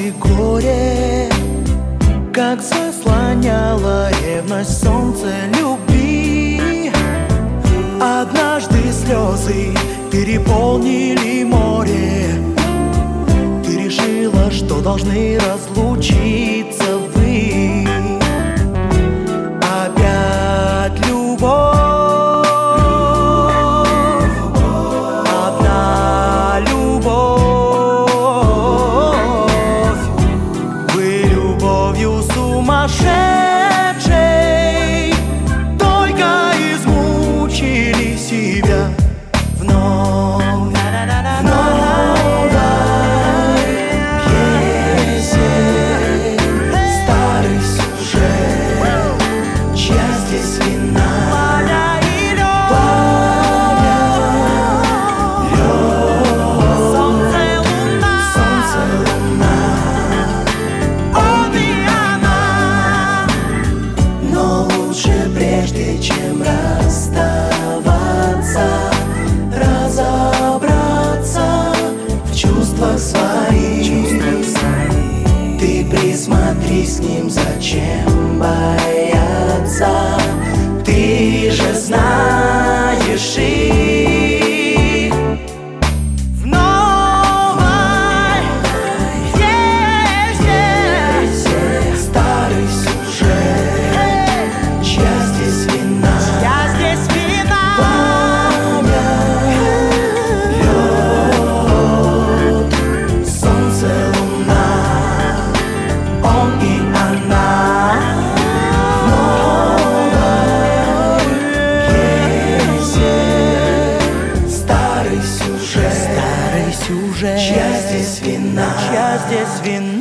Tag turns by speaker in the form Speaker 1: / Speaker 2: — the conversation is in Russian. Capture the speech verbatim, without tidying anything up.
Speaker 1: и горе, как заслоняло ревность солнце любви. Однажды слезы переполнили море. Ты решила, что должны разлучиться вы. Опять любовь, одна любовь. Вы любовью сумасшедшей только измучили себя вновь. В новой пьесе старый сюжет. Чья здесь вина? Прежде чем расставаться, разобраться в чувствах своих. Ты присмотрись к ним, зачем бояться? Ты же знаешь их. В новой пьесе старый сюжет. Чья здесь вина? Чья здесь вина? Пламя, лед, солнце, луна, он и она. В новой пьесе старый сюжет. Старый сюжет. Чья здесь вина? Чья здесь вина?